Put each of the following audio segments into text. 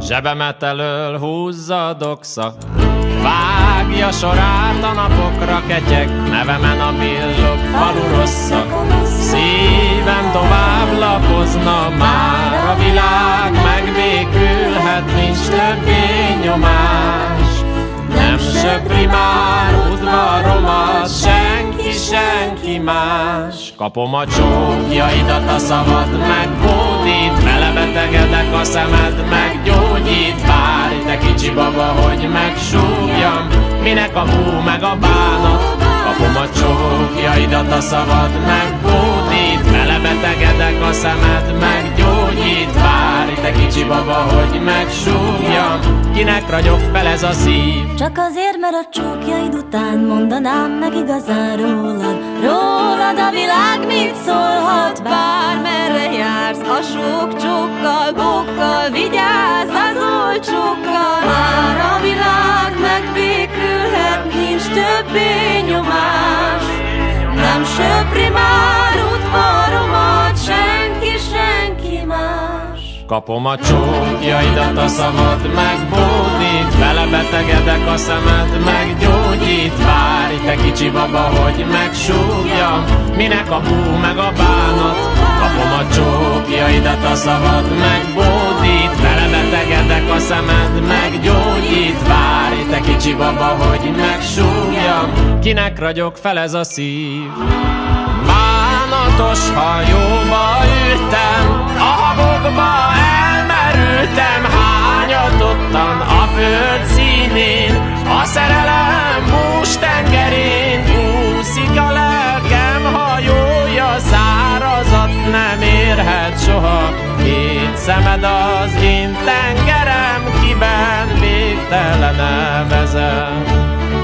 Zsebemet elől húzza a doxa, vágja sorát a napokra ketyeg, nevemen a billog falu rossza. Szívem tovább lapozna, már a világ megbékülhet, nincs többé nyomás. Nem söpri már udvaromat senki más. Kapom a csókjaidat, a szavad megbódít, belebetegedek a szemed, meggyógyít. Várj, te kicsi baba, hogy megsúgjam, minek a bú meg a bánat. Kapom a csókjaidat, a szavad megbódít, belebetegedek a szemed, meggyógyít. Várj, te kicsi baba, hogy megsúgjam, kinek ragyog fel ez a szív? Csak azért, mert a csókjaid után mondanám meg igazán rólad. Rólad a világ mit szólhat, bármerre jársz, a sok csókkal, bókkal, vigyázz az olcsókkal. Már a világ megbékülhet, nincs többé nyomás. Nem söpri már udvaromat senki más. Kapom a csókjaidat, a szavad megbódít, belebetegedek a szemed, meggyógyít. Várj, te kicsi baba, hogy megsúgjam, minek a bú meg a bánat. Kapom a csókjaidat, a szavad megbódít, belebetegedek a szemed, meggyógyít. Várj, te kicsi baba, hogy megsúgjam, kinek ragyog fel ez a szív? Bánatos hajóba ültem, a habokba elmerültem, hányatottan a föld színén, a szerelem bús tengerén. Úszik a lelkem hajója, szárazat nem érhet soha. Két szemed az én tengerem, kiben végtelen vezet.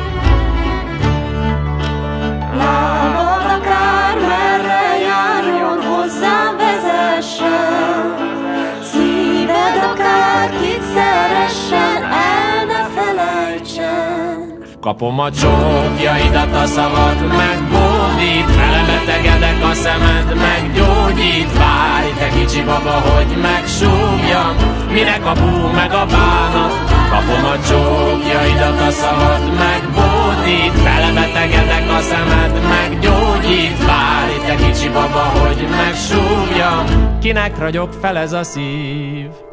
Lábad akármerre járjon, hozzám vezessen, szíved akárkit szeressen, el ne felejtsen. Kapom a csókjaidat, a szavad megbódít, belebetegedek a szemed, meggyógyít. Várj, te kicsi baba, hogy megsúgjam, minek a bú meg a bánat. Kapom a csókjaidat, a szavad megbódít, belebetegedek a szemed, meggyógyít. Várj, te kicsi baba, hogy megsúgjam, kinek ragyog fel ez a szív?